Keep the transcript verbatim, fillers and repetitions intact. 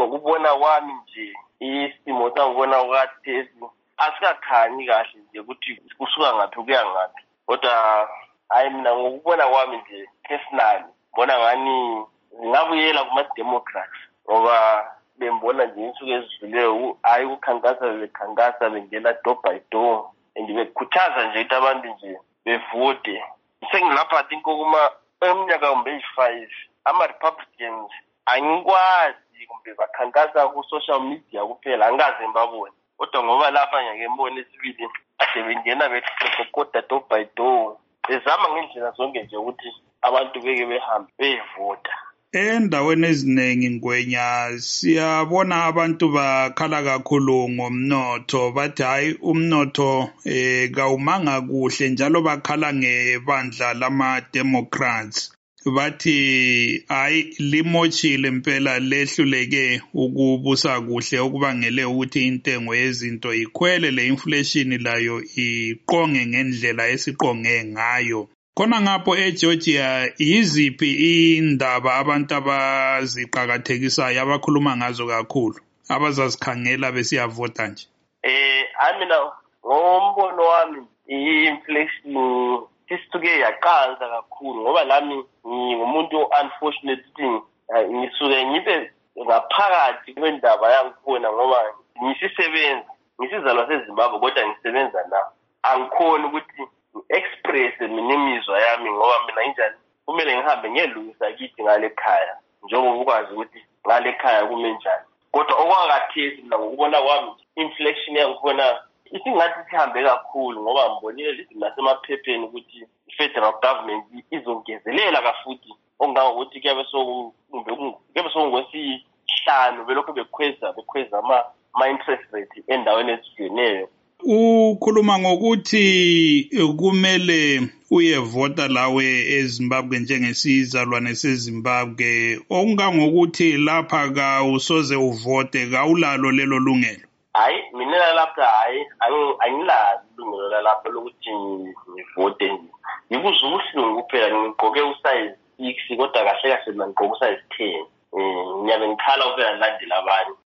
ngokubona wami nje isimo sangibona ukhathesi asikakhanyi kahle nje ukuthi kusuka ngaphi kuya ngaphi. Kodwa hayi mina ngokubona kwami nje personally bona ngani ngingabuyela kuma-democrats ngoba bembona nje insuku ezidluleyo hayi ukukhankasa bekhankasa bengena door by door and bekhuthaza nje ukuthi abantu nje bevote. Sengilapha think kuma eminyaka kumbe eyi-five ama-Republicans angikwazi kumbe bakhankasa ku-social media kuphela angikaze ngibabone. Kodwa ngoba lapha ngiyake ngibone esibili ade bengena bekokoda door by door bezama ngendlela zonke nje ukuthi abantu beke behambe beyevota. Endaweni eziningi Ngwenya siyabona abantu bakhala kakhulu ngomnotho bathi hayi umnotho eh kawumanga kuhle njalo bakhala ngebandla lama Democrats bathi hayi limochile impela lehluleke ukubusa kuhle okubangele ukuthi intengo yezinto ikhwele le inflation layo iqonge ngendlela esiqonge ngayo. Khona ngapho eGeorgia yiziphi indaba abantu abaziqhakathekisayo abakhuluma ngazo kakhulu abazazikhangela besiyavota nje? Eh amina ngombono wami i-inflation sisuke yaqanza kakhulu ngoba lami ngumuntu unfortunate thing ngisuke ngibe ngaphakathi kwendaba yangikhona ngoba ngisisebenza ngisizalwa seZimbabwe kodwa ngisebenza la angikhona ukuthi express mina imizwa yami ngoba mina injani kumele ngihambe ngiyelungisa kithi ngale ekhaya njengoba ukwazi ukuthi ngale ekhaya kume njani. Kodwa okwakathesi mina ngokubona kwami inflation yangikhona isingathi sihambe kakhulu ngoba ngibonile lithi nasemaphepheni ukuthi i-federal government izongezelela kafuthi okungangokuthi kuyabe sokumbe kuyabe sokungwesihlanu belokhu bekhweza bekhweza ama-interest rate endaweni ezihlukeneyo. Ukhuluma ngokuthi kumele uyevota lawe eZimbabwe njengesizalwane seZimbabwe okungangokuthi lapha ka usoze uvote kawulalo lelo lungelo. Hayi mina lapha hayi angilalo ilungelo lapha lokuthi ngivote nje. Ngikuze ubuhlungu kuphela ngigqoke usize six kodwa kahle kahle mina ngigqoke usize ten. Eh ngiyabe ngikhala ukulandela abanye.